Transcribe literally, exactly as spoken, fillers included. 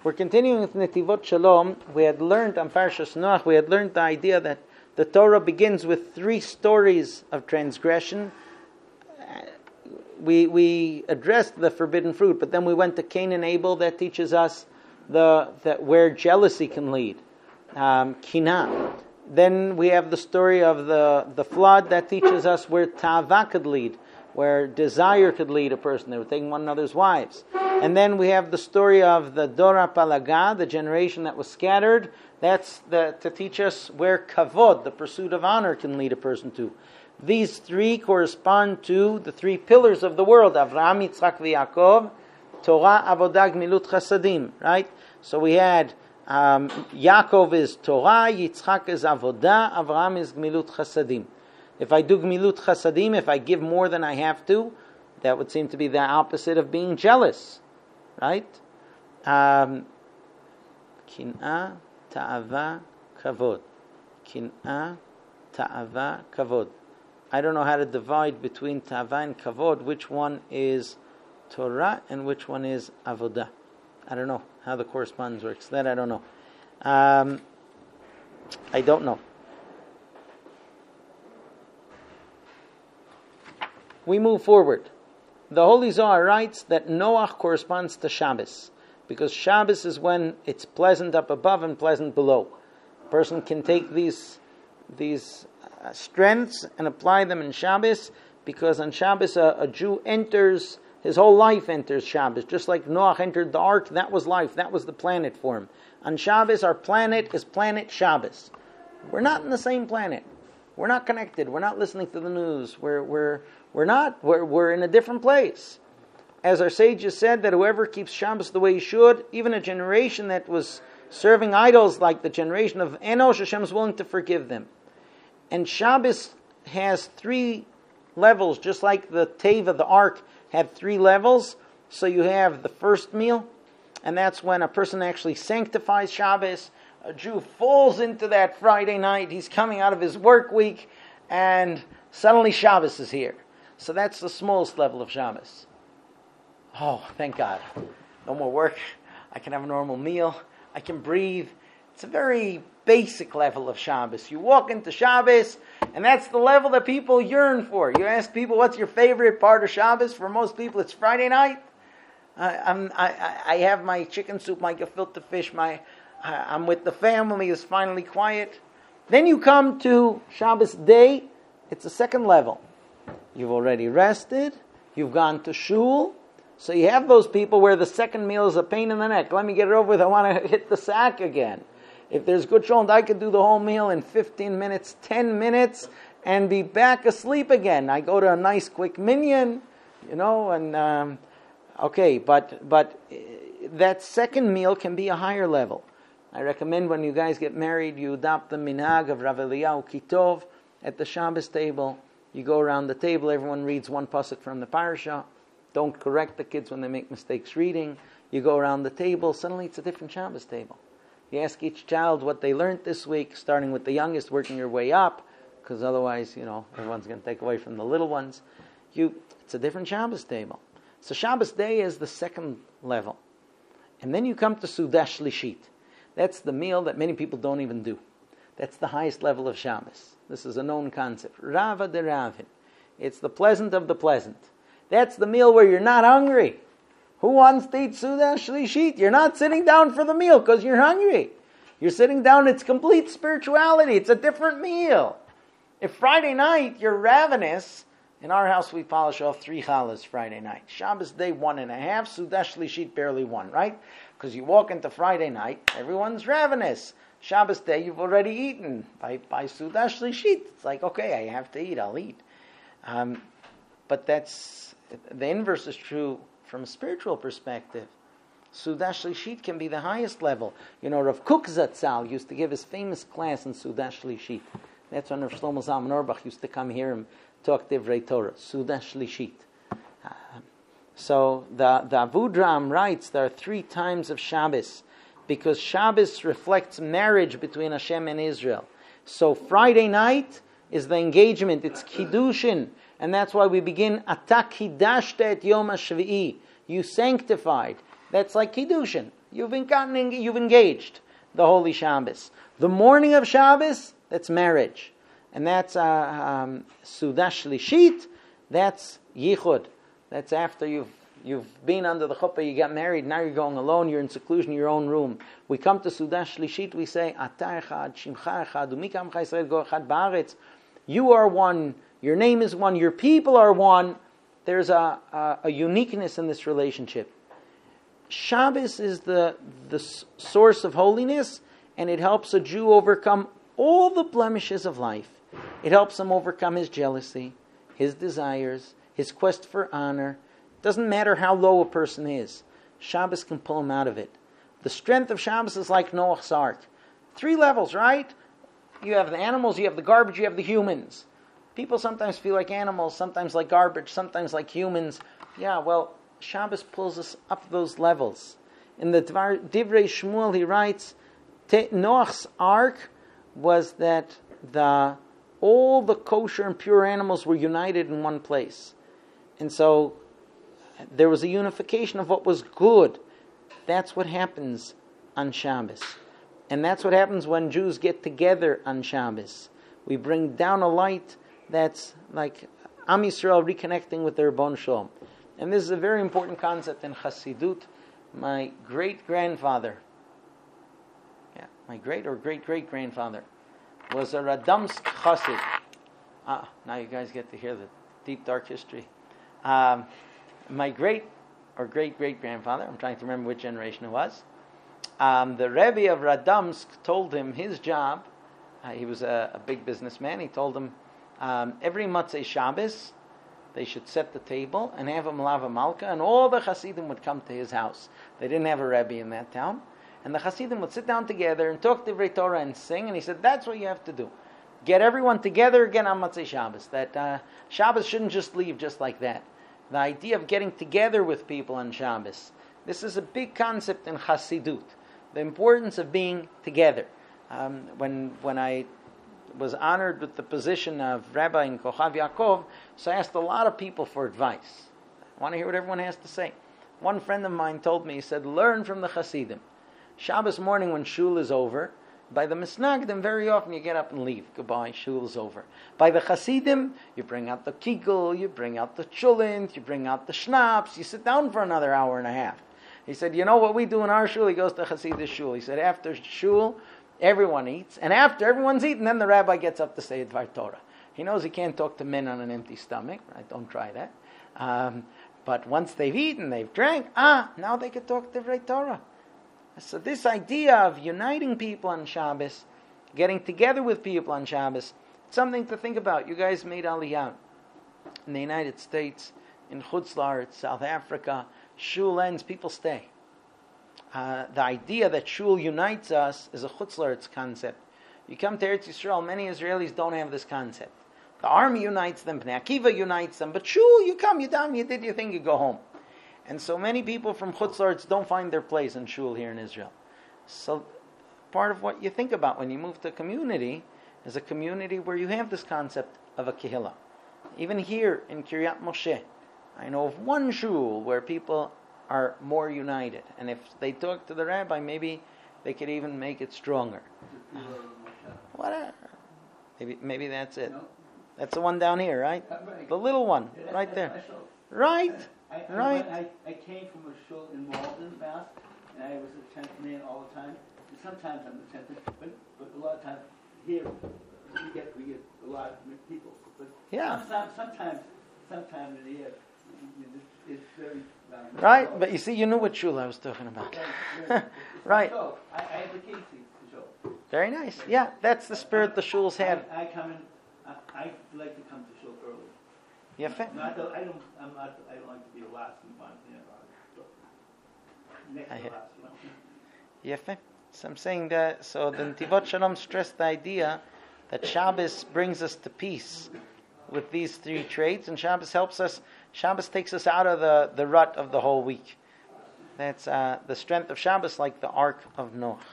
We're continuing with Netivot Shalom. We had learned on Parshas Noach, we had learned the idea that the Torah begins with three stories of transgression. We we addressed the forbidden fruit, but then we went to Cain and Abel. That teaches us the that where jealousy can lead, um, Kinah. Then we have the story of the, the flood. That teaches us where Ta'ava could lead, where desire could lead a person. They were taking one another's wives. And then we have the story of the Dora Palaga, the generation that was scattered. That's the, to teach us where Kavod, the pursuit of honor, can lead a person to. These three correspond to the three pillars of the world: Avraham, Yitzchak, Yaakov, Torah, Avodah, Gmilut Chasadim. Right? So we had um, Yaakov is Torah, Yitzchak is Avodah, Avraham is Gmilut Chasadim. If I do Gmilut Chasadim, if I give more than I have to, that would seem to be the opposite of being jealous. Right? Um, Kin'ah, Ta'ava, Kavod. Kin'ah, Ta'ava, Kavod. I don't know how to divide between Ta'ava and Kavod, which one is Torah and which one is Avodah. I don't know how the correspondence works. That I don't know. Um, I don't know. We move forward. The Holy Zohar writes that Noach corresponds to Shabbos, because Shabbos is when it's pleasant up above and pleasant below. A person can take these these uh, strengths and apply them in Shabbos, because on Shabbos a, a Jew enters, his whole life enters Shabbos. Just like Noach entered the ark, that was life, that was the planet for him. On Shabbos, our planet is planet Shabbos. We're not in the same planet. We're not connected. We're not listening to the news. We're we're we're not. We're we're in a different place. As our sages said, that whoever keeps Shabbos the way he should, even a generation that was serving idols like the generation of Enosh, Hashem is willing to forgive them. And Shabbos has three levels, just like the Teva, the ark, had three levels. So you have the first meal, and that's when a person actually sanctifies Shabbos. A Jew falls into that Friday night. He's coming out of his work week, and suddenly Shabbos is here. So that's the smallest level of Shabbos. Oh, thank God. No more work. I can have a normal meal. I can breathe. It's a very basic level of Shabbos. You walk into Shabbos, and that's the level that people yearn for. You ask people, what's your favorite part of Shabbos? For most people, it's Friday night. I, I'm, I, I have my chicken soup, my gefilte fish, my, I'm with the family, it's finally quiet. Then you come to Shabbos day. It's a second level. You've already rested. You've gone to shul. So you have those people where the second meal is a pain in the neck. Let me get it over with. I want to hit the sack again. If there's good shalom, I could do the whole meal in fifteen minutes, ten minutes, and be back asleep again. I go to a nice quick minyan, you know, and um, okay, but but that second meal can be a higher level. I recommend when you guys get married, you adopt the minhag of Rav Eliyahu Kitov at the Shabbos table. You go around the table, everyone reads one pasuk from the parasha. Don't correct the kids when they make mistakes reading. You go around the table, suddenly it's a different Shabbos table. You ask each child what they learned this week, starting with the youngest, working your way up, because otherwise, you know, everyone's going to take away from the little ones. You, it's a different Shabbos table. So Shabbos day is the second level. And then you come to Sudah Shlishit. That's the meal that many people don't even do. That's the highest level of Shabbos. This is a known concept. Rava de Ravin. It's the pleasant of the pleasant. That's the meal where you're not hungry. Who wants to eat Sudah Shlishit? You're not sitting down for the meal because you're hungry. You're sitting down, it's complete spirituality. It's a different meal. If Friday night you're ravenous, in our house we polish off three challahs Friday night. Shabbos day one and a half, Sudah Shlishit barely one, right? Because you walk into Friday night, everyone's ravenous. Shabbos day you've already eaten. By, by Sudah Shlishit, it's like, okay, I have to eat, I'll eat. Um, but that's, the inverse is true from a spiritual perspective. Sudah Shlishit can be the highest level. You know, Rav Kook Zatzal used to give his famous class in Sudah Shlishit. That's when Rav Shlomo Zalman Auerbach used to come here and talk Divrei Torah. Sudah Shlishit. Uh, so the, the Avudraham writes there are three times of Shabbos, because Shabbos reflects marriage between Hashem and Israel. So Friday night is the engagement, it's Kiddushin, and that's why we begin Ata Kiddashta et Yom HaShvi'i. You sanctified. That's like Kiddushin. You've been gotten, you've engaged the holy Shabbos. The morning of Shabbos, that's marriage. And that's uh, um, Sudah Shlishit, that's Yichud. That's after you've you've been under the chuppah, you got married, now you're going alone, you're in seclusion in your own room. We come to Sudah Shlishit, we say, Ata echad, Shimcha echad, Umikam Chayisrael go echad ba'aretz. You are one, your name is one, your people are one. There's a, a, a uniqueness in this relationship. Shabbos is the, the source of holiness, and it helps a Jew overcome all the blemishes of life. It helps him overcome his jealousy, his desires, his quest for honor. Doesn't matter how low a person is. Shabbos can pull him out of it. The strength of Shabbos is like Noach's Ark. Three levels, right? You have the animals, you have the garbage, you have the humans. People sometimes feel like animals, sometimes like garbage, sometimes like humans. Yeah, well, Shabbos pulls us up those levels. In the Dvar, Divrei Shmuel, he writes, Noach's Ark was that the all the kosher and pure animals were united in one place. And so there was a unification of what was good. That's what happens on Shabbos. And that's what happens when Jews get together on Shabbos. We bring down a light that's like Am Yisrael reconnecting with their Bon Shalom. And this is a very important concept in Chassidut. My great-grandfather, yeah, my great or great-great-grandfather, was a Radomsk Chassid. Ah, now you guys get to hear the deep, dark history. Um, my great or great-great-grandfather, I'm trying to remember which generation it was, um, the Rebbe of Radomsk told him his job, uh, he was a, a big businessman, he told him um, every Motzei Shabbos, they should set the table and have a Malava Malka, and all the Hasidim would come to his house. They didn't have a Rebbe in that town. And the Hasidim would sit down together and talk Divrei Torah and sing, and he said, that's what you have to do. Get everyone together again on Motzei Shabbos. That uh, Shabbos shouldn't just leave just like that. The idea of getting together with people on Shabbos. This is a big concept in Hasidut. The importance of being together. Um, when when I was honored with the position of Rabbi in Kochav Yaakov, so I asked a lot of people for advice. I want to hear what everyone has to say. One friend of mine told me, he said, learn from the Hasidim. Shabbos morning when shul is over, by the Misnagdim, very often you get up and leave. Goodbye, shul is over. By the Hasidim, you bring out the kigel, you bring out the chulent, you bring out the schnapps, you sit down for another hour and a half. He said, you know what we do in our shul? He goes to Hasidic shul. He said, after shul, everyone eats, and after everyone's eaten, then the rabbi gets up to say Dvar Torah. He knows he can't talk to men on an empty stomach, right? Don't try that. Um, but once they've eaten, they've drank, ah, now they can talk Divrei Torah. So this idea of uniting people on Shabbos, getting together with people on Shabbos, it's something to think about. You guys made Aliyah in the United States, in Chutz La'aretz, South Africa. Shul ends, people stay. Uh, the idea that shul unites us is a Chutz La'aretz concept. You come to Eretz Yisrael, many Israelis don't have this concept. The army unites them, Bnei Akiva unites them, but shul, you come, you down, you did your thing, you go home. And so many people from Chutz La'aretz don't find their place in shul here in Israel. So part of what you think about when you move to a community is a community where you have this concept of a kehillah. Even here in Kiryat Moshe, I know of one shul where people are more united. And if they talk to the rabbi, maybe they could even make it stronger. Whatever. Maybe, maybe that's it. That's the one down here, right? The little one, right there. Right. I, I, right. I, I came from a shul in Malden, Bath, and I was a tenth man all the time. And sometimes I'm the tenth, but, but a lot of times here we get we get a lot of people. But Yeah. sometimes, sometimes, sometimes in the year, it's very. Um, Right, but you see, you knew what shul I was talking about. Right. So I, I have the key to the shul. Very nice. Yeah, that's the spirit the shuls have. I, I come in. I, I like to come to shul early. Yeah, fair. Not the, I don't. I'm not. I don't like to be the last in one. You know, next I to hear. last. You know. Yeah, fair. So I'm saying that. So the Netivot Shalom stressed the idea that Shabbos brings us to peace with these three traits, and Shabbos helps us. Shabbos takes us out of the, the rut of the whole week. That's uh, the strength of Shabbos, like the Ark of Noah.